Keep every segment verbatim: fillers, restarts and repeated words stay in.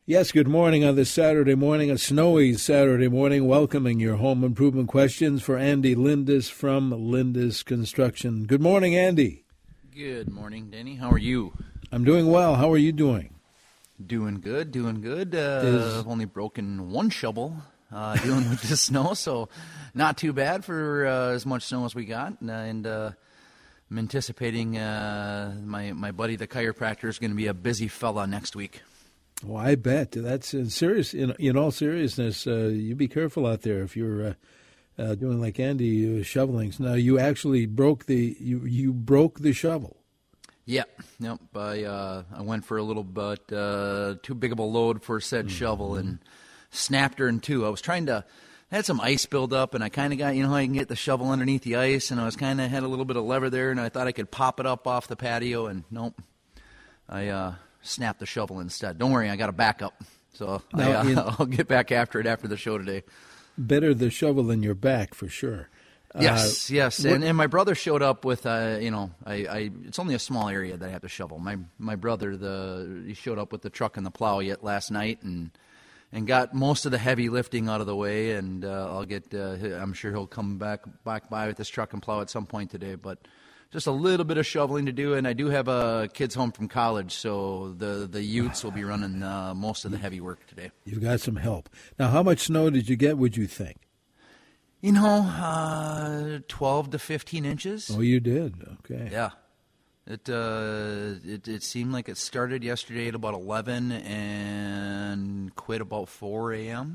Yes, good morning on this Saturday morning, a snowy Saturday morning, welcoming your home improvement questions for Andy Lindis from Lindis Construction. Good morning, Andy. Good morning, Denny. How are you? I'm doing well. How are you doing? Doing good, doing good. Uh, Is... I've only broken one shovel uh, dealing with the snow, so not too bad for uh, as much snow as we got. And uh, I'm anticipating uh, my, my buddy, the chiropractor, is going to be a busy fella next week. Well, I bet. That's in serious. In, in all seriousness, uh, you be careful out there if you're uh, uh, doing like Andy, uh, shoveling. Now, you actually broke the you you broke the shovel. Yep, yep. I uh, I went for a little bit uh, too big of a load for said mm-hmm. shovel and snapped her in two. I was trying to. I had some ice build up, and I kind of got, you know how I can get the shovel underneath the ice, and I was kind of had a little bit of lever there, and I thought I could pop it up off the patio, and nope. I uh, snapped the shovel instead. Don't worry, I got a backup, so now, I, uh, in, I'll get back after it after the show today. Better the shovel than your back, for sure. Yes, uh, yes, what, and, and my brother showed up with, uh, you know, I, I it's only a small area that I have to shovel. My my brother, the he showed up with the truck and the plow yet last night, and and got most of the heavy lifting out of the way, and uh, I'll get, uh, I'm sure he'll come back back by with this truck and plow at some point today, but just a little bit of shoveling to do, and I do have uh, kids home from college, so the, the Utes will be running uh, most of the heavy work today. You've got some help. Now, how much snow did you get, would you think? You know, uh, twelve to fifteen inches. Oh, you did? Okay. Yeah. It, uh, it it seemed like it started yesterday at about eleven and quit about four a.m.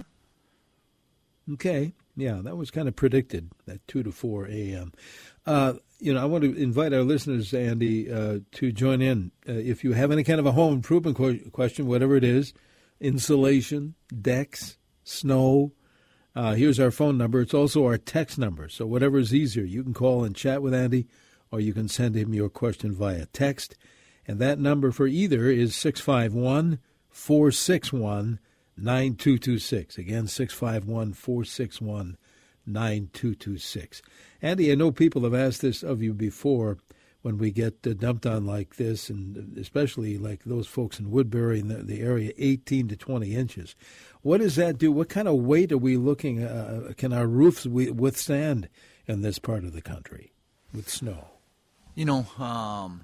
Okay. Yeah, that was kind of predicted, that two to four a.m. Uh, you know, I want to invite our listeners, Andy, uh, to join in. Uh, if you have any kind of a home improvement qu- question, whatever it is, insulation, decks, snow, uh, here's our phone number. It's also our text number. So whatever is easier, you can call and chat with Andy, or you can send him your question via text. And that number for either is six five one, four six one, nine two two six. Again, six five one, four six one, nine two two six. Andy, I know people have asked this of you before when we get uh, dumped on like this, and especially like those folks in Woodbury and the, the area, eighteen to twenty inches. What does that do? What kind of weight are we looking at? Uh, can our roofs withstand in this part of the country with snow? You know, um,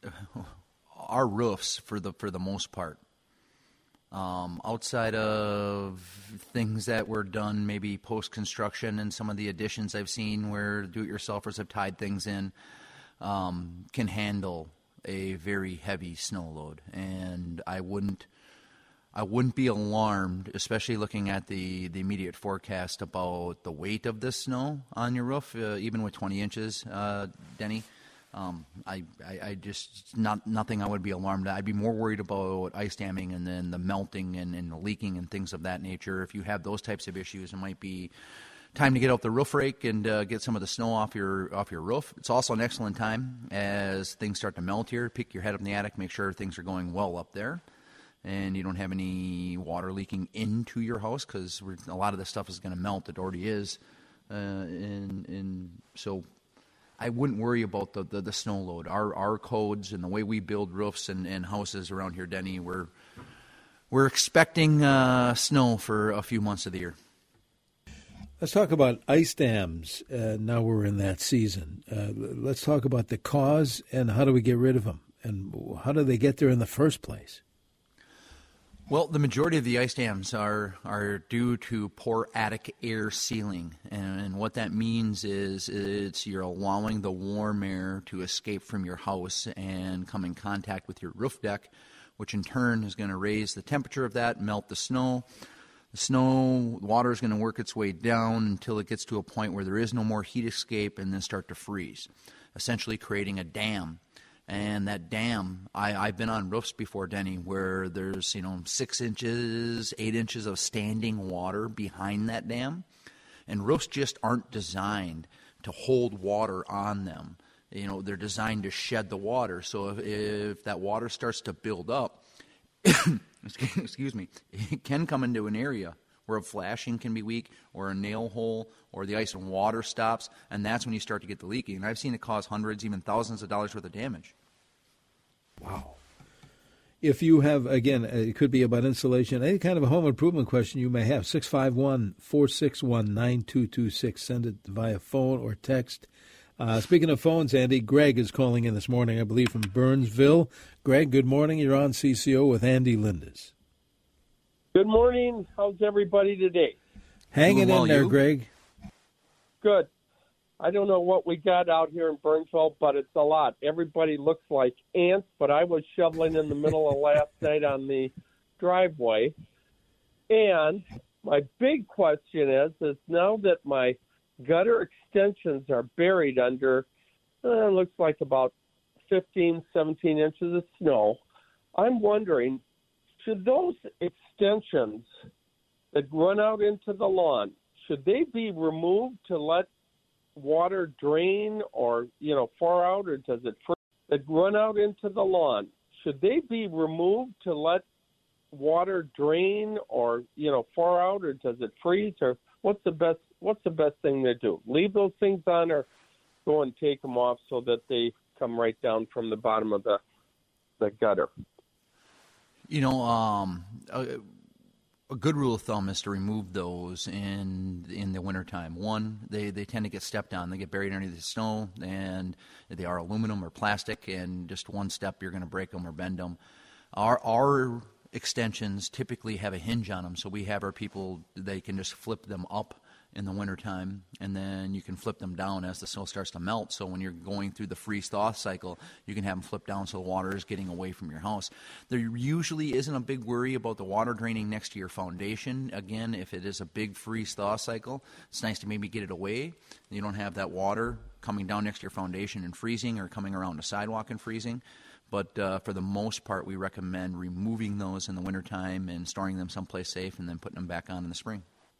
our roofs, for the for the most part, Um, outside of things that were done maybe post-construction and some of the additions I've seen where do-it-yourselfers have tied things in, um, can handle a very heavy snow load. And I wouldn't I wouldn't be alarmed, especially looking at the, the immediate forecast about the weight of this snow on your roof, uh, even with twenty inches, uh, Denny. Um, I, I, I just, not nothing I would be alarmed at. I'd be more worried about ice damming and then the melting and, and the leaking and things of that nature. If you have those types of issues, it might be time to get out the roof rake and uh, get some of the snow off your off your roof. It's also an excellent time as things start to melt here. Pick your head up in the attic, make sure things are going well up there, and you don't have any water leaking into your house because a lot of this stuff is going to melt. It already is, uh, and, and so I wouldn't worry about the, the, the snow load. Our our codes and the way we build roofs and, and houses around here, Denny, we're we're expecting uh, snow for a few months of the year. Let's talk about ice dams. Uh, now we're in that season. Uh, let's talk about the cause and how do we get rid of them, and how do they get there in the first place? Well, the majority of the ice dams are, are due to poor attic air sealing. And, and what that means is it's you're allowing the warm air to escape from your house and come in contact with your roof deck, which in turn is going to raise the temperature of that, melt the snow. The snow, water is going to work its way down until it gets to a point where there is no more heat escape and then start to freeze, essentially creating a dam. And that dam, I, I've been on roofs before, Denny, where there's, you know, six inches, eight inches of standing water behind that dam. And roofs just aren't designed to hold water on them. You know, they're designed to shed the water. So if, if that water starts to build up, excuse me, it can come into an area where a flashing can be weak, or a nail hole, or the ice and water stops, and that's when you start to get the leaking. And I've seen it cause hundreds, even thousands of dollars worth of damage. Wow. If you have, again, it could be about insulation, any kind of a home improvement question you may have, six five one, four six one, nine two two six. Send it via phone or text. Uh, speaking of phones, Andy, Greg is calling in this morning, I believe, from Burnsville. Greg, good morning. You're on C C O with Andy Lindes. Good morning. How's everybody today? Hanging well, in there, you? Greg. Good. I don't know what we got out here in Burnsville, but it's a lot. Everybody looks like ants, but I was shoveling in the middle of last night on the driveway. And my big question is, is now that my gutter extensions are buried under, uh, looks like about fifteen, seventeen inches of snow, I'm wondering, should those extensions that run out into the lawn, should they be removed to let water drain or, you know, far out, or does it freeze? That run out into the lawn, should they be removed to let water drain or, you know, far out, or does it freeze? Or what's the best what's the best thing to do? Leave those things on or go and take them off so that they come right down from the bottom of the the gutter? You know, um, a, a good rule of thumb is to remove those in in the wintertime. One, they, they tend to get stepped on. They get buried under the snow, and they are aluminum or plastic, and just one step, you're going to break them or bend them. Our, our extensions typically have a hinge on them, so we have our people, they can just flip them up in the wintertime, and then you can flip them down as the snow starts to melt. So when you're going through the freeze-thaw cycle, you can have them flip down so the water is getting away from your house. There usually isn't a big worry about the water draining next to your foundation. Again, if it is a big freeze-thaw cycle, it's nice to maybe get it away. You don't have that water coming down next to your foundation and freezing, or coming around the sidewalk and freezing. But uh, for the most part, we recommend removing those in the wintertime and storing them someplace safe, and then putting them back on in the spring.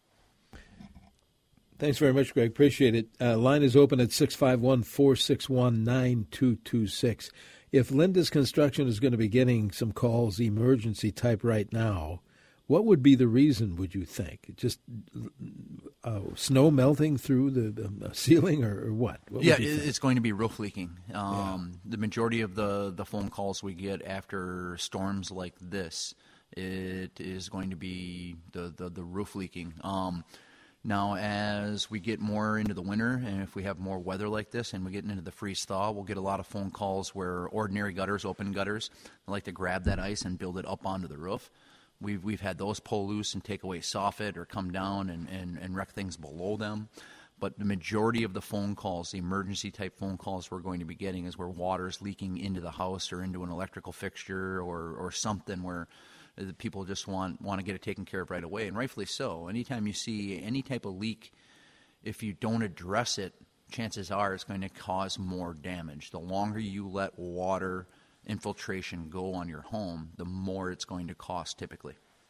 Thanks very much, Greg. Appreciate it. Uh, line is open at six five one, four six one, nine two two six. If Lindes Construction is going to be getting some calls, emergency type right now, what would be the reason, would you think? Just uh, snow melting through the, the ceiling, or, or what? what yeah, it's going to be roof leaking. Um, yeah. The majority of the, the phone calls we get after storms like this, it is going to be the, the, the roof leaking. Um, Now, as we get more into the winter, and if we have more weather like this and we get into the freeze-thaw, we'll get a lot of phone calls where ordinary gutters, open gutters, they like to grab that ice and build it up onto the roof. We've we've had those pull loose and take away soffit or come down and, and, and wreck things below them. But the majority of the phone calls, the emergency-type phone calls we're going to be getting, is where water's leaking into the house or into an electrical fixture or, or something where the people just want, want to get it taken care of right away, and rightfully so. Anytime you see any type of leak, if you don't address it, chances are it's going to cause more damage. The longer you let water infiltration go on your home, the more it's going to cost typically.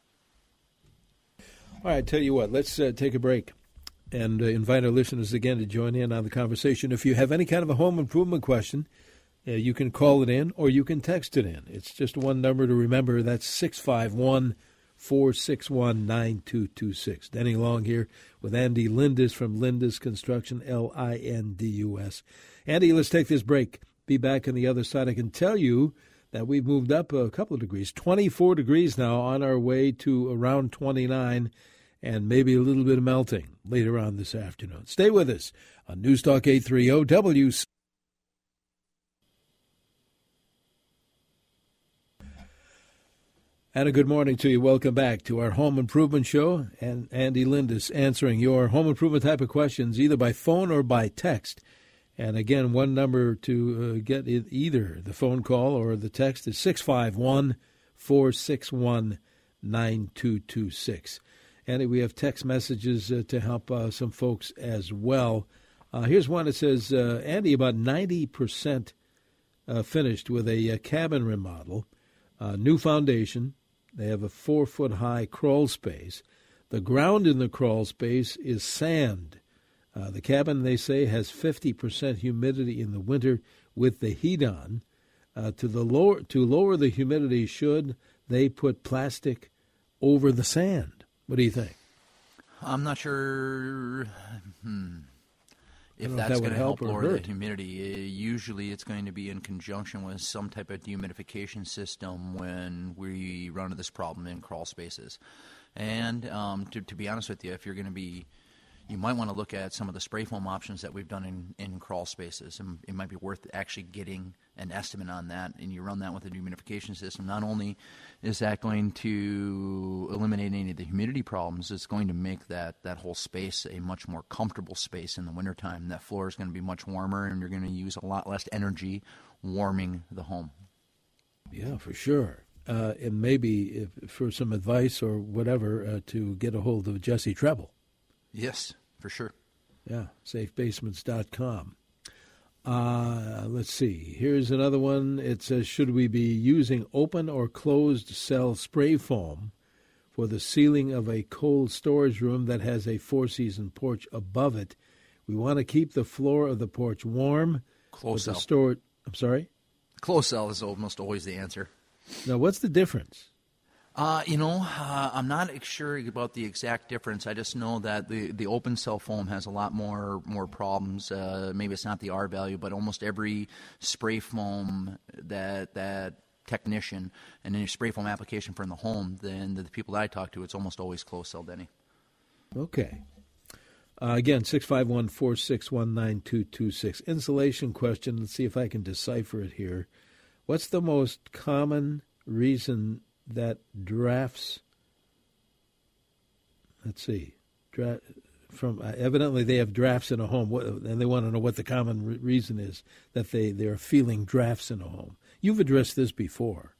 All right, tell you what, let's uh, take a break and uh, invite our listeners again to join in on the conversation. If you have any kind of a home improvement question, Uh, you can call it in or you can text it in. It's just one number to remember. That's six five one, four six one, nine two two six. Denny Long here with Andy Lindes from Lindes Construction, L I N D U S. Andy, let's take this break. Be back on the other side. I can tell you that we've moved up a couple of degrees, twenty-four degrees now, on our way to around twenty-nine, and maybe a little bit of melting later on this afternoon. Stay with us on News Talk eight thirty W C. And a good morning to you. Welcome back to our Home Improvement Show. And Andy Lindes answering your home improvement type of questions, either by phone or by text. And again, one number to uh, get either the phone call or the text is six five one, four six one, nine two two six. Andy, we have text messages uh, to help uh, some folks as well. Uh, here's one that says, uh, Andy, about ninety percent uh, finished with a uh, cabin remodel, uh, new foundation. They have a four-foot-high crawl space. The ground in the crawl space is sand. Uh, the cabin, they say, has fifty percent humidity in the winter with the heat on. Uh, to the lower to lower the humidity, should they put plastic over the sand? What do you think? I'm not sure. Hmm. If that that's would going to help help or lower the hurt. humidity, uh, usually it's going to be in conjunction with some type of dehumidification system when we run into this problem in crawl spaces. And um, to, to be honest with you, if you're going to be, you might want to look at some of the spray foam options that we've done in, in crawl spaces. And it might be worth actually getting an estimate on that, and you run that with a dehumidification system. Not only is that going to eliminate any of the humidity problems, it's going to make that, that whole space a much more comfortable space in the wintertime. That floor is going to be much warmer, and you're going to use a lot less energy warming the home. Yeah, for sure. Uh, and maybe if, for some advice or whatever, uh, to get a hold of Jesse Treble. Yes, for sure. Yeah, safe basements dot com. Uh, let's see. Here's another one. It says, should we be using open or closed cell spray foam for the ceiling of a cold storage room that has a four-season porch above it? We want to keep the floor of the porch warm. Closed but the cell. Store, I'm sorry? Closed cell is almost always the answer. Now, what's the difference? Uh, you know, uh, I'm not sure about the exact difference. I just know that the, the open cell foam has a lot more more problems. Uh, maybe it's not the R value, but almost every spray foam that that technician and any spray foam application for in the home, then the people that I talk to, it's almost always closed cell, Denny. Okay. Uh, again, six five one, four six one, nine two two six. Insulation question. Let's see if I can decipher it here. What's the most common reason that drafts, let's see, dra- from uh, evidently they have drafts in a home, what, and they want to know what the common re- reason is that they, they're feeling drafts in a home. You've addressed this before.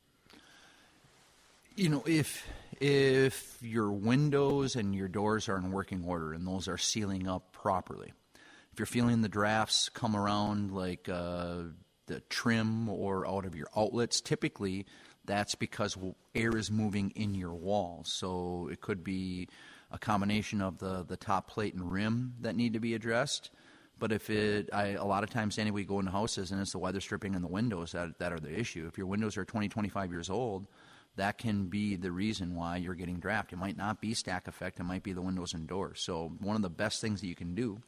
You know, if if your windows and your doors are in working order and those are sealing up properly, if you're feeling the drafts come around like uh, the trim or out of your outlets, typically that's because air is moving in your walls. So it could be a combination of the, the top plate and rim that need to be addressed. But if it, I, a lot of times, anyway, we go into houses and it's the weather stripping and the windows that, that are the issue. If your windows are twenty, twenty-five years old, that can be the reason why you're getting draft. It might not be stack effect. It might be the windows and doors. So one of the best things that you can do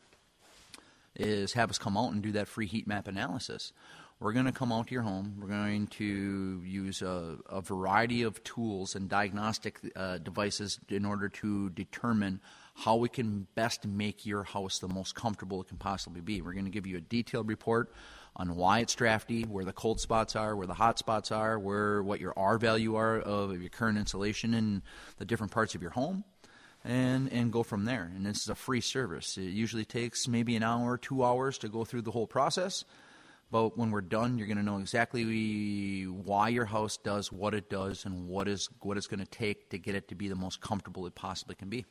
is have us come out and do that free heat map analysis. We're going to come out to your home. We're going to use a, a variety of tools and diagnostic uh, devices in order to determine how we can best make your house the most comfortable it can possibly be. We're going to give you a detailed report on why it's drafty, where the cold spots are, where the hot spots are, where what your R value are of your current insulation in the different parts of your home, and and go from there. And this is a free service. It usually takes maybe an hour, two hours to go through the whole process. But when we're done, you're going to know exactly why your house does what it does and what is what it's going to take to get it to be the most comfortable it possibly can be.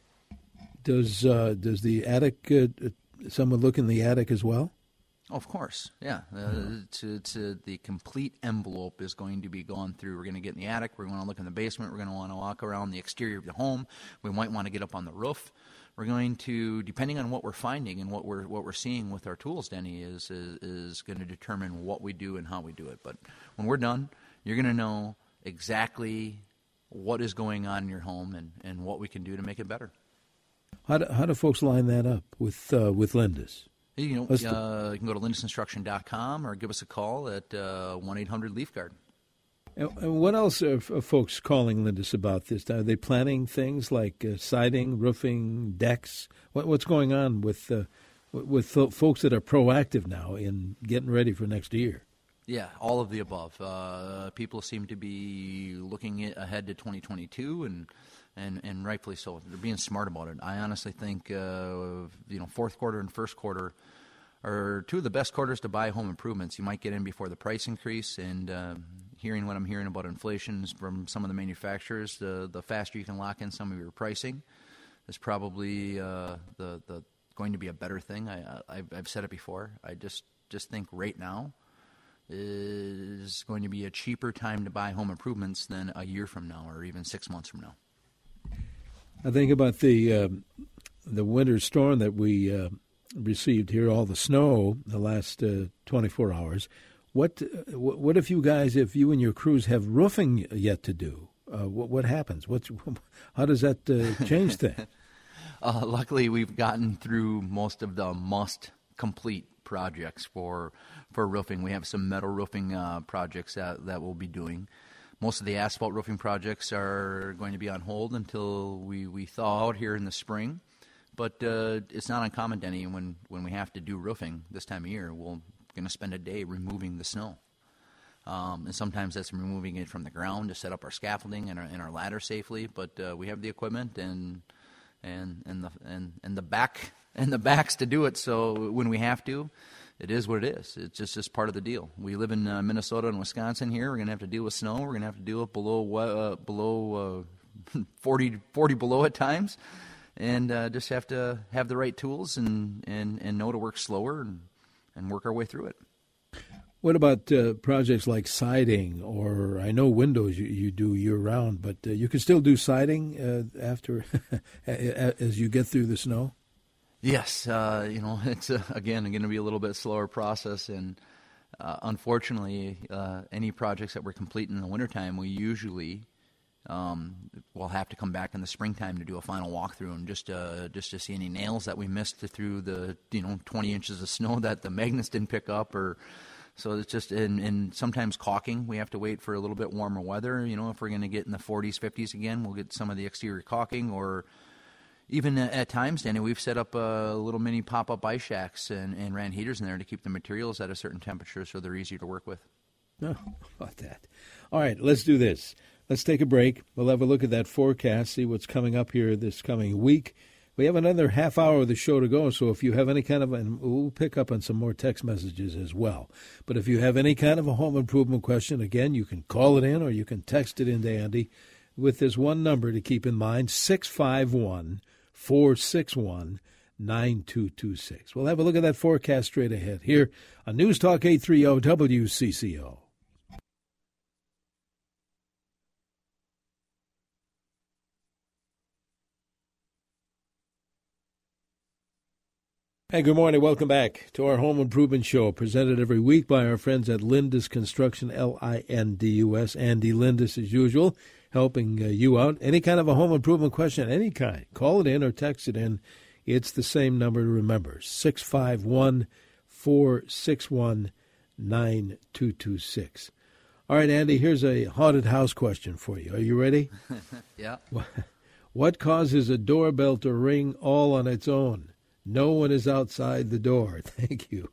Does uh, does the attic, uh, someone look in the attic as well? Of course, yeah. Uh, mm-hmm. to, to the complete envelope is going to be gone through. We're going to get in the attic. We're going to look in the basement. We're going to want to walk around the exterior of the home. We might want to get up on the roof. We're going to, depending on what we're finding and what we're what we're seeing with our tools, Denny, is, is is going to determine what we do and how we do it. But when we're done, you're going to know exactly what is going on in your home and, and what we can do to make it better. How do, how do folks line that up with uh, with Lindus? You know, uh, you can go to lindus construction dot com or give us a call at uh, one eight hundred leaf guard. And, and what else are, are folks calling Lindus about this? Are they planning things like uh, siding, roofing, decks? What, what's going on with uh, with folks that are proactive now in getting ready for next year? Yeah, all of the above. Uh, people seem to be looking ahead to twenty twenty-two, and, and, and rightfully so. They're being smart about it. I honestly think uh, you know fourth quarter and first quarter are two of the best quarters to buy home improvements. You might get in before the price increase, and uh, hearing what I'm hearing about inflation from some of the manufacturers, the the faster you can lock in some of your pricing is probably uh, the the going to be a better thing. I, I've, I've said it before. I just just think right now is going to be a cheaper time to buy home improvements than a year from now or even six months from now. I think about the um, the winter storm that we uh, received here, all the snow the last uh, twenty-four hours. What what if you guys, if you and your crews have roofing yet to do? Uh, what, what happens? What's how does that uh, change things? uh, luckily, we've gotten through most of the must complete projects for for roofing. We have some metal roofing uh, projects that, that we'll be doing. Most of the asphalt roofing projects are going to be on hold until we, we thaw out here in the spring. But uh, it's not uncommon, Denny, when, when we have to do roofing this time of year, we're going to spend a day removing the snow. Um, and sometimes that's removing it from the ground to set up our scaffolding and our, and our ladder safely. But uh, we have the equipment and and and the and, and the back and the backs to do it. So when we have to, it is what it is. It's just, just part of the deal. We live in uh, Minnesota and Wisconsin here. We're going to have to deal with snow. We're going to have to deal with below uh, below uh, forty, forty below at times. And uh, just have to have the right tools and, and, and know to work slower and, and work our way through it. What about uh, projects like siding, or I know windows you, you do year-round, but uh, you can still do siding uh, after as you get through the snow? Yes. Uh, you know, it's, uh, again, going to be a little bit slower process. And uh, unfortunately, uh, any projects that we're completing in the wintertime, we usually Um, we'll have to come back in the springtime to do a final walkthrough and just uh, just to see any nails that we missed through the you know twenty inches of snow that the magnets didn't pick up, or so it's just and, and sometimes caulking. We have to wait for a little bit warmer weather. You know, if we're going to get in the forties, fifties again, we'll get some of the exterior caulking, or even at times, Danny, we've set up a uh, little mini pop-up ice shacks and, and ran heaters in there to keep the materials at a certain temperature so they're easier to work with. Oh, about that. All right, let's do this. Let's take a break. We'll have a look at that forecast, see what's coming up here this coming week. We have another half hour of the show to go, so if you have any kind of, and we'll pick up on some more text messages as well. But if you have any kind of a home improvement question, again, you can call it in or you can text it in to Andy with this one number to keep in mind, six five one, four six one, nine two two six. We'll have a look at that forecast straight ahead here on News Talk eight thirty W C C O. Hey, good morning. Welcome back to our Home Improvement Show, presented every week by our friends at Lindus Construction, L I N D U S. Andy Lindus, as usual, helping uh, you out. Any kind of a home improvement question, any kind, call it in or text it in. It's the same number to remember, six five one, four six one, nine two two six. All right, Andy, here's a haunted house question for you. Are you ready? Yeah. What causes a doorbell to ring all on its own? No one is outside the door. Thank you.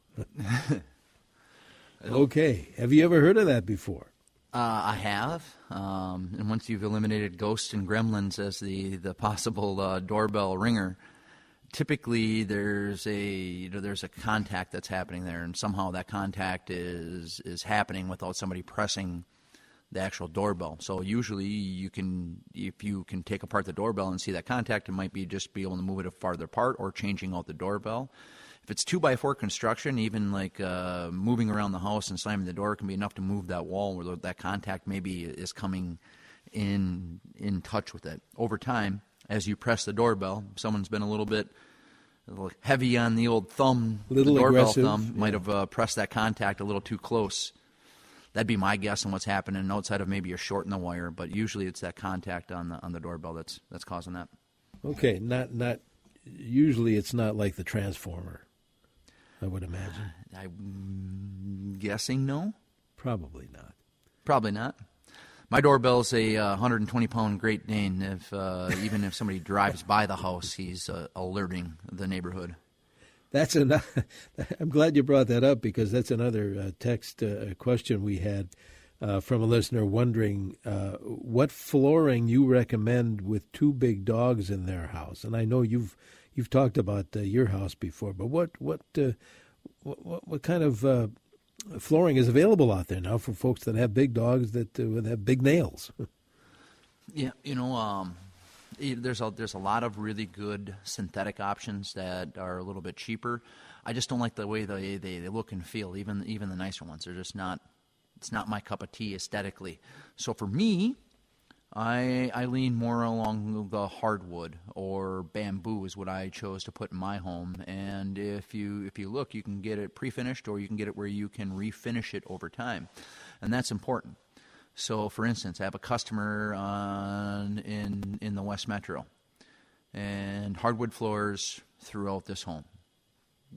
Okay. Have you ever heard of that before? Uh, I have. Um, and once you've eliminated ghosts and gremlins as the, the possible uh, doorbell ringer, typically there's a you know, there's a contact that's happening there, and somehow that contact is is happening without somebody pressing the actual doorbell. So usually you can, if you can take apart the doorbell and see that contact, it might be just be able to move it farther apart or changing out the doorbell. If it's two by four construction, even like uh, moving around the house and slamming the door can be enough to move that wall where that contact maybe is coming in in touch with it. Over time, as you press the doorbell, someone's been a little bit a little heavy on the old thumb, little the doorbell aggressive, thumb, yeah. might have uh, pressed that contact a little too close. That'd be my guess on what's happening outside of maybe you're shorting the wire, but usually it's that contact on the on the doorbell that's that's causing that. Okay, not not usually it's not like the transformer, I would imagine. I'm guessing no. Probably not. Probably not. My doorbell's a uh, one hundred twenty pound Great Dane. If uh, even if somebody drives by the house, he's uh, alerting the neighborhood. That's another. I'm glad you brought that up, because that's another uh, text uh, question we had uh, from a listener wondering uh, what flooring you recommend with two big dogs in their house. And I know you've you've talked about uh, your house before, but what what uh, what, what kind of uh, flooring is available out there now for folks that have big dogs that uh, have big nails? Yeah, you know. Um... There's a there's a lot of really good synthetic options that are a little bit cheaper. I just don't like the way they, they, they look and feel. Even even the nicer ones, they're just not. It's not my cup of tea aesthetically. So for me, I I lean more along the hardwood or bamboo is what I chose to put in my home. And if you if you look, you can get it pre-finished, or you can get it where you can refinish it over time, and that's important. So, for instance, I have a customer on, in in the West Metro, and hardwood floors throughout this home, like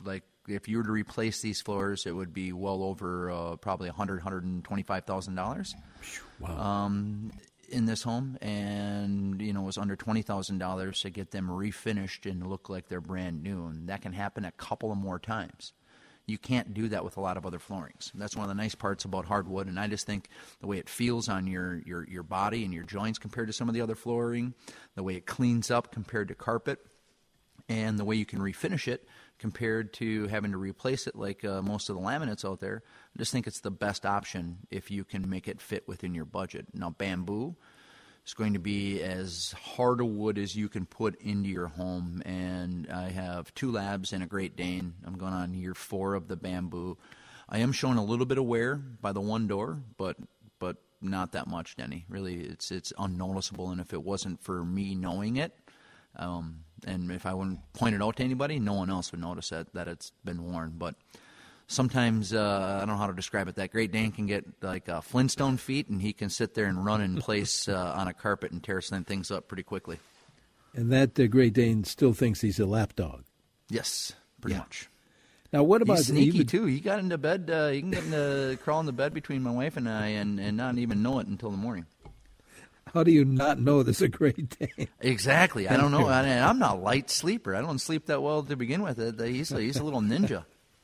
if you were to replace these floors, it would be well over uh, probably one hundred thousand dollars, one hundred twenty-five thousand dollars. Wow. Um, in this home, and you know, it was under twenty thousand dollars to get them refinished and look like they're brand new, and that can happen a couple of more times. You can't do that with a lot of other floorings. That's one of the nice parts about hardwood, and I just think the way it feels on your, your, your body and your joints compared to some of the other flooring, the way it cleans up compared to carpet, and the way you can refinish it compared to having to replace it like uh, most of the laminates out there. I just think it's the best option if you can make it fit within your budget. Now, bamboo is going to be as hard a wood as you can put into your home, and I have two labs and a Great Dane. I'm going on year four of the bamboo. I am showing a little bit of wear by the one door, but but not that much, Denny. Really, it's it's unnoticeable, and if it wasn't for me knowing it, Um, and if I wouldn't point it out to anybody, no one else would notice that, that it's been worn. But sometimes, uh, I don't know how to describe it, that Great Dane can get like uh, Flintstone feet, and he can sit there and run in place uh, on a carpet and tear some things up pretty quickly. And that uh, Great Dane still thinks he's a lap dog. Yes, pretty Yeah. much. Now, what about He's sneaky, even, too. He got into bed, uh, he can get into, crawl into bed between my wife and I and, and not even know it until the morning. how do you not know there's a Great Dane? Exactly. I don't know. I, I'm not a light sleeper. I don't sleep that well to begin with. He's a, he's a little ninja.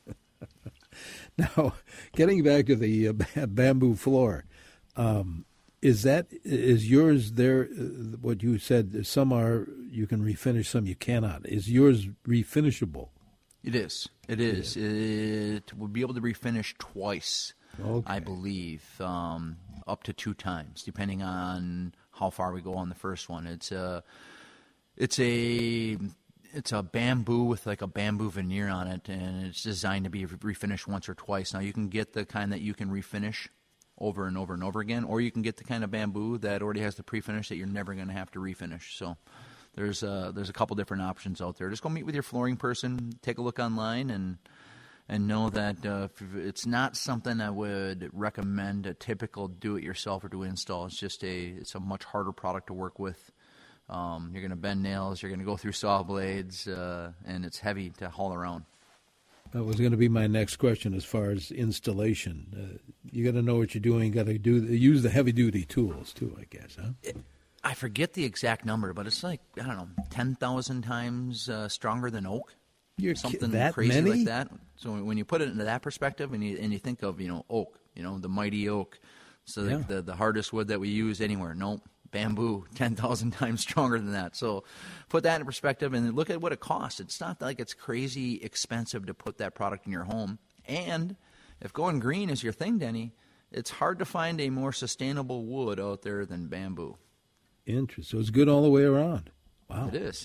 Now, getting back to the uh, bamboo floor, um, is that is yours there? Uh, what you said, some are you can refinish, some you cannot. Is yours refinishable? It is. It is. It would be able to refinish twice, Okay. I believe, um, up to two times, depending on how far we go on the first one. It's a, it's a, it's a bamboo with like a bamboo veneer on it, and it's designed to be refinished once or twice. Now, you can get the kind that you can refinish over and over and over again, or you can get the kind of bamboo that already has the pre-finish that you're never going to have to refinish. So there's a, there's a couple different options out there. Just go meet with your flooring person, take a look online, and and know that uh, if it's not something I would recommend a typical do-it-yourself or do install. It's just a it's a much harder product to work with. Um, you're going to bend nails, you're going to go through saw blades, uh, and it's heavy to haul around. That was going to be my next question as far as installation. Uh, you got to know what you're doing. Got to do use the heavy duty tools too, I guess, huh? It, I forget the exact number, but it's like I don't know, ten thousand times uh, stronger than oak. You're Something that crazy many? like that. So when you put it into that perspective, and you and you think of you know oak, you know the mighty oak, so Yeah. the, the the hardest wood that we use anywhere. Nope, bamboo, ten thousand times stronger than that. So put that in perspective and look at what it costs. It's not like it's crazy expensive to put that product in your home. And if going green is your thing, Denny, it's hard to find a more sustainable wood out there than bamboo. Interesting. So it's good all the way around. Wow. It is.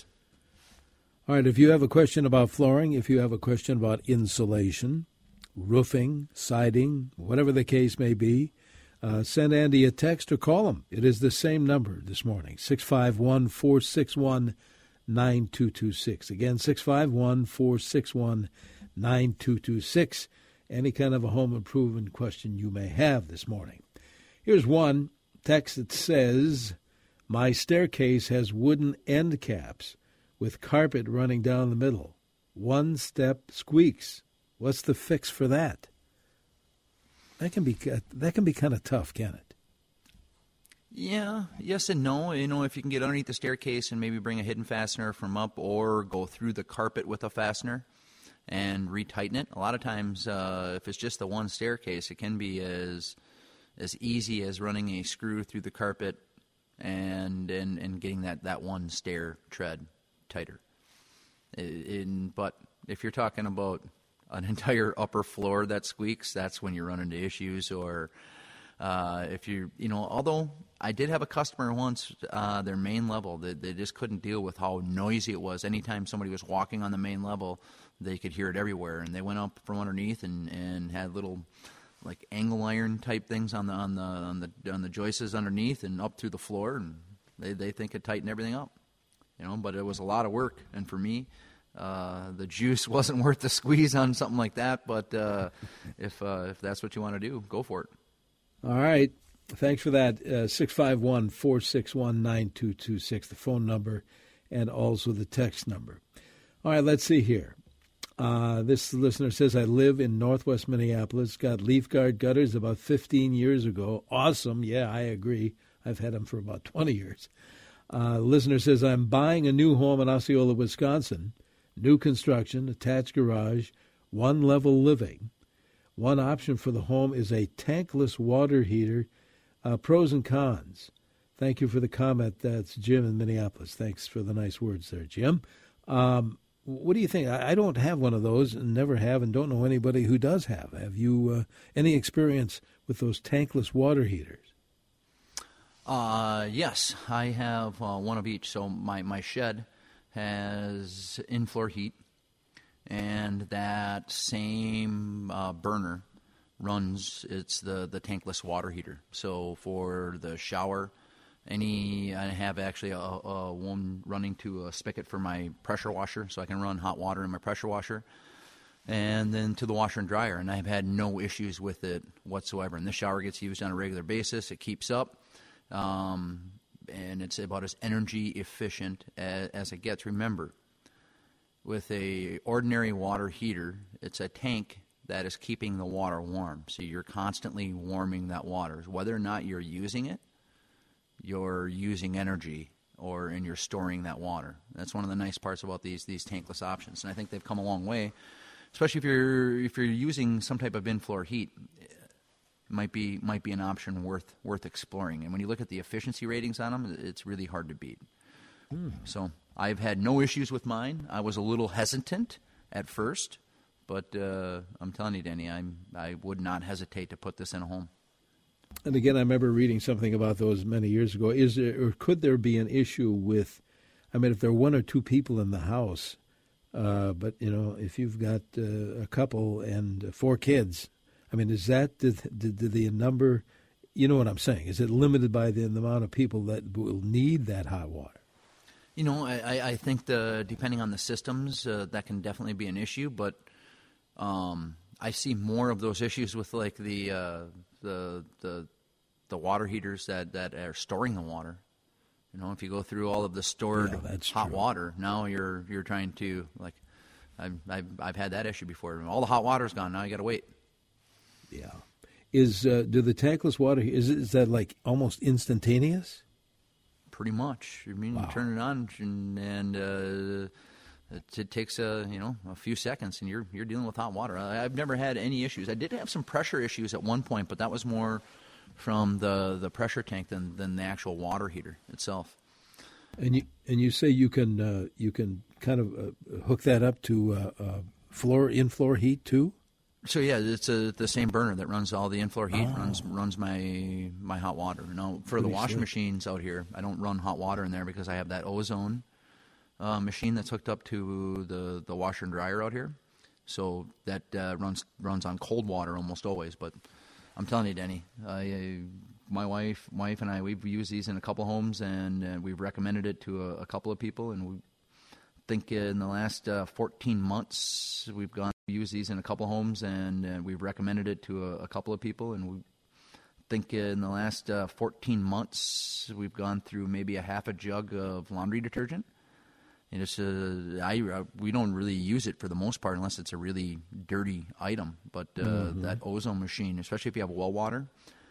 All right, if you have a question about flooring, if you have a question about insulation, roofing, siding, whatever the case may be, uh, send Andy a text or call him. It is the same number this morning, six five one, four six one, nine two two six. Again, six five one, four six one, nine two two six. Any kind of a home improvement question you may have this morning. Here's one text that says, my staircase has wooden end caps with carpet running down the middle. One step squeaks. What's the fix for that? That can be that can be kind of tough, can it? Yeah, yes and no. You know, if you can get underneath the staircase and maybe bring a hidden fastener from up or go through the carpet with a fastener and retighten it. A lot of times, uh, if it's just the one staircase, it can be as as easy as running a screw through the carpet and and, and getting that, that one stair tread tighter. In, but if you're talking about an entire upper floor that squeaks, that's when you run into issues. Or uh, if you, you know, although I did have a customer once, uh, their main level, they, they just couldn't deal with how noisy it was. Anytime somebody was walking on the main level, they could hear it everywhere. And they went up from underneath and, and had little like angle iron type things on the on the on the on the joists underneath and up through the floor, and they they think it tightened everything up. You know, but it was a lot of work, and for me, uh, the juice wasn't worth the squeeze on something like that. But uh, if uh, if that's what you want to do, go for it. All right. Thanks for that. Uh, six five one, four six one, nine two two six, the phone number, and also the text number. All right, let's see here. Uh, this listener says, I live in northwest Minneapolis, got leaf guard gutters about fifteen years ago. Awesome. Yeah, I agree. I've had them for about twenty years. Uh, listener says, I'm buying a new home in Osceola, Wisconsin. New construction, attached garage, one-level living. One option for the home is a tankless water heater. Uh, pros and cons. Thank you for the comment. That's Jim in Minneapolis. Thanks for the nice words there, Jim. Um, what do you think? I, I don't have one of those and never have and don't know anybody who does have. Have you uh, any experience with those tankless water heaters? Uh, yes, I have uh, one of each. So my, my shed has in-floor heat, and that same uh, burner runs, it's the, the tankless water heater. So for the shower, any I have actually a, a one running to a spigot for my pressure washer, so I can run hot water in my pressure washer, and then to the washer and dryer, and I've had no issues with it whatsoever. And the shower gets used on a regular basis. It keeps up. Um, and it's about as energy efficient as, as it gets. Remember, with a ordinary water heater, it's a tank that is keeping the water warm. So you're constantly warming that water. Whether or not you're using it, you're using energy, or and you're storing that water. That's one of the nice parts about these these tankless options, and I think they've come a long way. Especially if you're if you're using some type of in-floor heat. Might be might be an option worth worth exploring. And when you look at the efficiency ratings on them, it's really hard to beat. Mm. So I've had no issues with mine. I was a little hesitant at first, but uh, I'm telling you, Danny, I'm I would not hesitate to put this in a home. And again, I remember reading something about those many years ago. Is there or could there be an issue with? I mean, if there are one or two people in the house, uh, but you know, if you've got uh, a couple and four kids. I mean, is that the, the, the number, you know what I'm saying? Is it limited by the, the amount of people that will need that hot water? You know, I, I think the depending on the systems, uh, that can definitely be an issue. But um, I see more of those issues with like the uh, the the the water heaters that, that are storing the water. You know, if you go through all of the stored yeah, hot true. water, now you're you're trying to like, I've I've, I've had that issue before. All the hot water's gone. Now you got to wait. Yeah, is uh, do the tankless water is is that like almost instantaneous? Pretty much. I mean, wow. You turn it on and, and uh, it, it takes a you know a few seconds, and you're you're dealing with hot water. I, I've never had any issues. I did have some pressure issues at one point, but that was more from the, the pressure tank than, than the actual water heater itself. And you and you say you can uh, you can kind of uh, hook that up to uh, uh, floor in floor heat too. So yeah, it's a, the same burner that runs all the in-floor heat, oh. runs runs my my hot water. Now for Pretty the washing slick. machines out here, I don't run hot water in there because I have that ozone uh, machine that's hooked up to the, the washer and dryer out here. So that uh, runs runs on cold water almost always. But I'm telling you, Denny, I, my wife wife and I, we've used these in a couple homes, and uh, we've recommended it to a, a couple of people, and we think in the last uh, fourteen months we've gone use these in a couple homes, and uh, we've recommended it to a, a couple of people, and we think in the last uh, fourteen months we've gone through maybe a half a jug of laundry detergent. And it's uh, I uh, we don't really use it for the most part unless it's a really dirty item. But uh, mm-hmm. that ozone machine, especially if you have well water,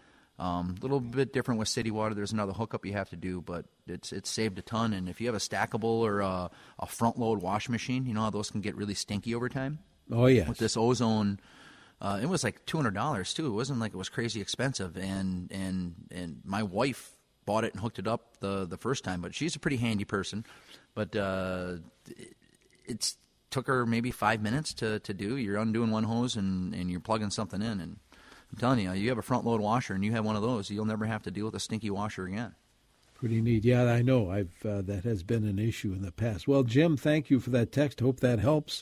a um, little bit different with city water. There's another hookup you have to do, but it's it's saved a ton. And if you have a stackable or a, a front load wash machine, you know how those can get really stinky over time. Oh yeah. With this ozone, uh, it was like two hundred dollars too. It wasn't like it was crazy expensive. And and and my wife bought it and hooked it up the the first time, but she's a pretty handy person. But uh, it it's, took her maybe five minutes to, to do. You're undoing one hose and, and you're plugging something in. And I'm telling you, you have a front load washer and you have one of those, you'll never have to deal with a stinky washer again. Pretty neat. Yeah, I know. I've uh, that has been an issue in the past. Well, Jim, thank you for that text. Hope that helps.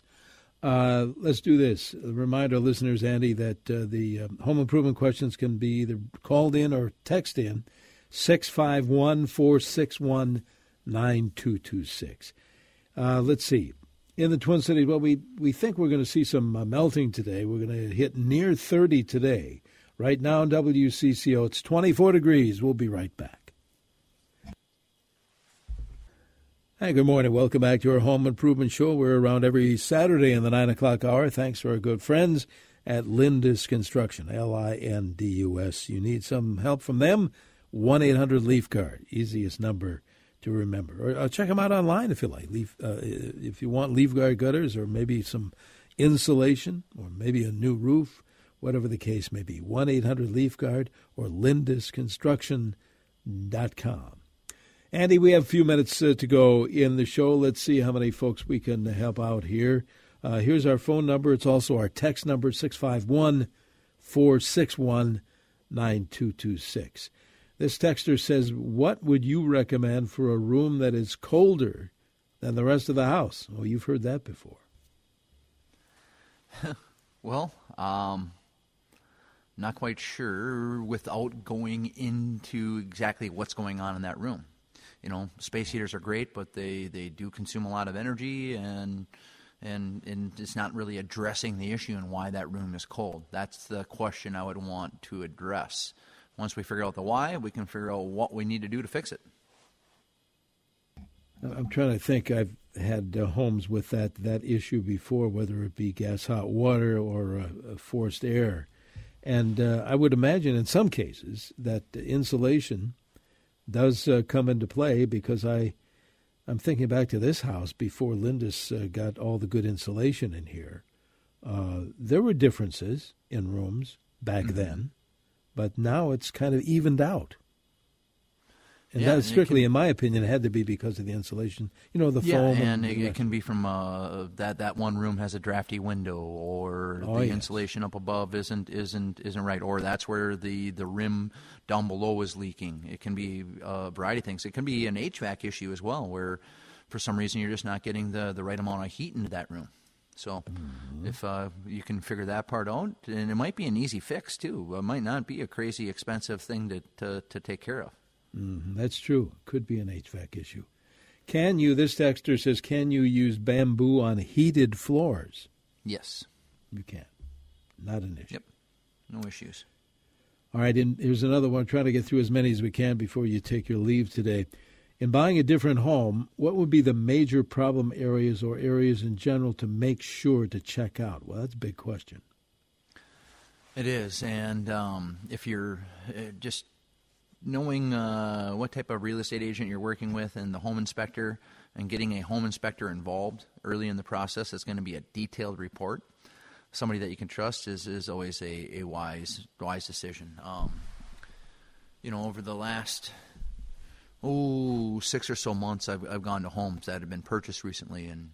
Uh, let's do this. Remind our listeners, Andy, that uh, the um, home improvement questions can be either called in or text in six five one, four six one, nine two two six. Uh, let's see. In the Twin Cities, well, we, we think we're going to see some uh, melting today. We're going to hit near thirty today. Right now in W C C O, it's twenty-four degrees. We'll be right back. Hi, good morning. Welcome back to our Home Improvement Show. We're around every Saturday in the nine o'clock hour. Thanks to our good friends at Lindus Construction, L I N D U S. You need some help from them? one eight hundred leaf guard, easiest number to remember. Or uh, check them out online if you like. Leaf, uh, if you want leaf guard gutters or maybe some insulation or maybe a new roof, whatever the case may be. one eight hundred leaf guard or lindus construction dot com. Andy, we have a few minutes uh, to go in the show. Let's see how many folks we can help out here. Uh, here's our phone number. It's also our text number, six five one, four six one, nine two two six. This texter says, what would you recommend for a room that is colder than the rest of the house? Oh, you've heard that before. Well, um, not quite sure without going into exactly what's going on in that room. You know, space heaters are great, but they, they do consume a lot of energy, and and and it's not really addressing the issue and why that room is cold. That's the question I would want to address. Once we figure out the why, we can figure out what we need to do to fix it. I'm trying to think. I've had uh, homes with that, that issue before, whether it be gas hot water or uh, forced air. And uh, I would imagine in some cases that insulation does uh, come into play, because I, I'm thinking back to this house before Lindus uh, got all the good insulation in here. Uh, there were differences in rooms back mm-hmm. then, but now it's kind of evened out. And yeah, that strictly, can, in my opinion, had to be because of the insulation. You know, the yeah, foam. and, and it, the it can be from uh, that that one room has a drafty window, or oh, the yes. insulation up above isn't isn't isn't right, or that's where the, the rim down below is leaking. It can be a variety of things. It can be an H V A C issue as well, where for some reason you're just not getting the, the right amount of heat into that room. So mm-hmm. if uh, you can figure that part out, and it might be an easy fix too. It might not be a crazy expensive thing to to, to take care of. Mm-hmm. That's true. Could be an H V A C issue. Can you, this texter says, can you use bamboo on heated floors? Yes. You can. Not an issue. Yep. No issues. All right, and here's another one. Try to get through as many as we can before you take your leave today. In buying a different home, what would be the major problem areas or areas in general to make sure to check out? Well, that's a big question. It is, and um, if you're uh, just knowing uh, what type of real estate agent you're working with and the home inspector, and getting a home inspector involved early in the process, it's going to be a detailed report. Somebody that you can trust is, is always a, a wise wise decision. Um, you know, over the last oh six or so months, I've I've gone to homes that have been purchased recently and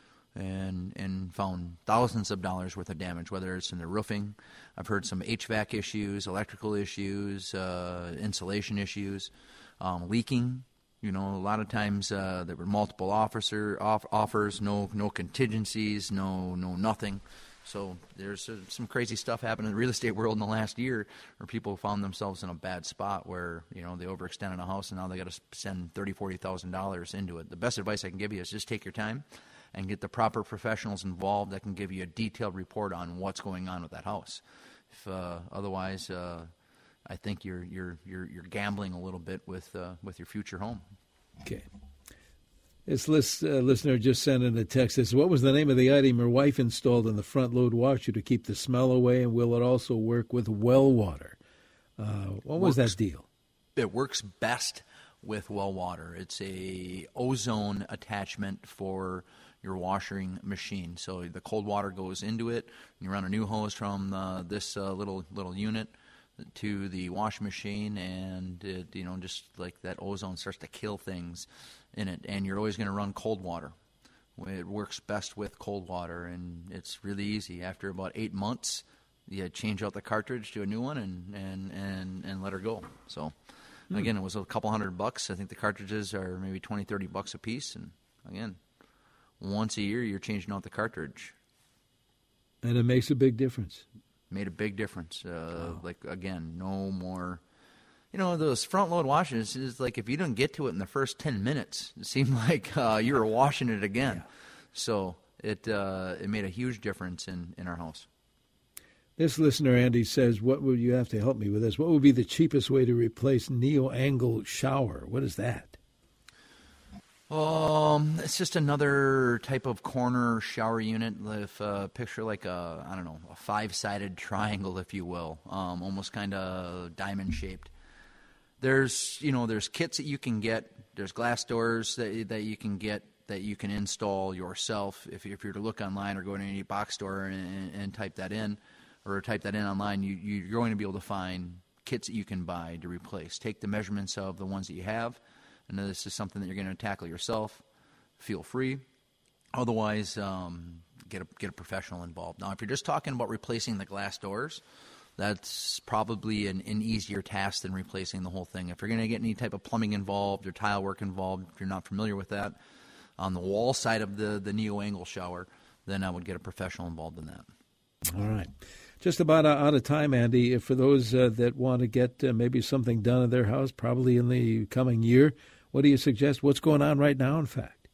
and and found thousands of dollars worth of damage, whether it's in the roofing. I've heard some H V A C issues, electrical issues, uh, insulation issues, um, leaking. You know, a lot of times uh, there were multiple officer off, offers, no no contingencies, no no nothing. So there's uh, some crazy stuff happening in the real estate world in the last year, where people found themselves in a bad spot where, you know, they overextended a house and now they got to spend thirty thousand dollars, forty thousand dollars into it. The best advice I can give you is just take your time and get the proper professionals involved that can give you a detailed report on what's going on with that house. If uh, otherwise, uh, I think you're you're you're you're gambling a little bit with uh, with your future home. Okay. This list, uh, listener just sent in a text. Says, what was the name of the item your wife installed in the front load washer to keep the smell away, and will it also work with well water? Uh, what was works, that deal? It works best with well water. It's a ozone attachment for your washing machine. So the cold water goes into it. You run a new hose from uh, this uh, little little unit to the washing machine, and it, you know, just like that ozone starts to kill things in it. And you're always going to run cold water. It works best with cold water, and it's really easy. After about eight months, you change out the cartridge to a new one and and and, and let her go. So hmm. again, it was a couple hundred bucks. I think the cartridges are maybe twenty, thirty bucks a piece, and again, once a year you're changing out the cartridge. And it makes a big difference. Made a big difference. Uh, wow. Like, again, no more. You know, those front load washers is like if you didn't get to it in the first ten minutes, it seemed like uh, you were washing it again. Yeah. So it uh, it made a huge difference in, in our house. This listener, Andy, says, what would you have to help me with this? What would be the cheapest way to replace Neo Angle shower? What is that? Um, it's just another type of corner shower unit. If uh, picture like a I don't know a five-sided triangle, if you will, um, almost kind of diamond shaped. There's you know there's kits that you can get. There's glass doors that that you can get that you can install yourself. If you, if you're to look online or go to any box store and, and type that in, or type that in online, you you're going to be able to find kits that you can buy to replace. Take the measurements of the ones that you have. And this is something that you're going to tackle yourself. Feel free. Otherwise, um, get a get a professional involved. Now, if you're just talking about replacing the glass doors, that's probably an, an easier task than replacing the whole thing. If you're going to get any type of plumbing involved or tile work involved, if you're not familiar with that, on the wall side of the, the neo-angle shower, then I would get a professional involved in that. All right. Just about out of time, Andy. For those uh, that want to get uh, maybe something done in their house, probably in the coming year, what do you suggest? What's going on right now, in fact?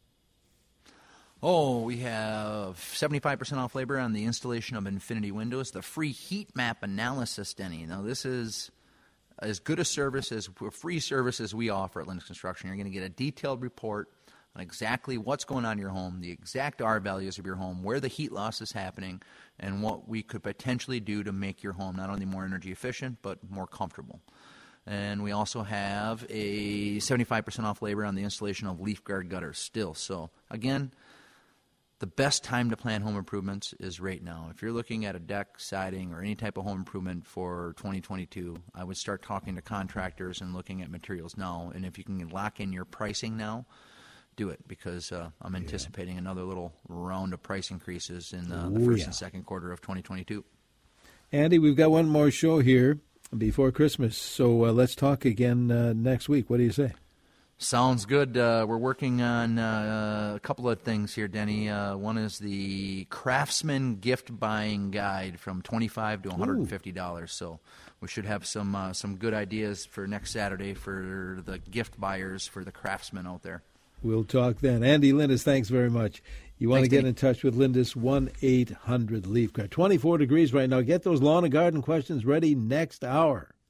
Oh, we have seventy-five percent off labor on the installation of Infinity Windows. The free heat map analysis, Denny. Now, this is as good a service as a free service as we offer at Lindus Construction. You're going to get a detailed report on exactly what's going on in your home, the exact R values of your home, where the heat loss is happening, and what we could potentially do to make your home not only more energy efficient, but more comfortable. And we also have a seventy-five percent off labor on the installation of leaf guard gutters still. So, again, the best time to plan home improvements is right now. If you're looking at a deck, siding, or any type of home improvement for twenty twenty-two, I would start talking to contractors and looking at materials now. And if you can lock in your pricing now, do it, because uh, I'm anticipating yeah. another little round of price increases in uh, the Ooh, first yeah. and second quarter of twenty twenty-two. Andy, we've got one more show here before Christmas, so uh, let's talk again uh, next week. What do you say? Sounds good. Uh, we're working on uh, a couple of things here, Denny. Uh, one is the Craftsman Gift Buying Guide from twenty-five dollars to one hundred fifty dollars. Ooh. So we should have some uh, some good ideas for next Saturday for the gift buyers, for the craftsmen out there. We'll talk then. Andy Lindus, thanks very much. You want Thanks, to get Danny. in touch with Lindus, one eight hundred leaf guard. twenty-four degrees right now. Get those lawn and garden questions ready next hour.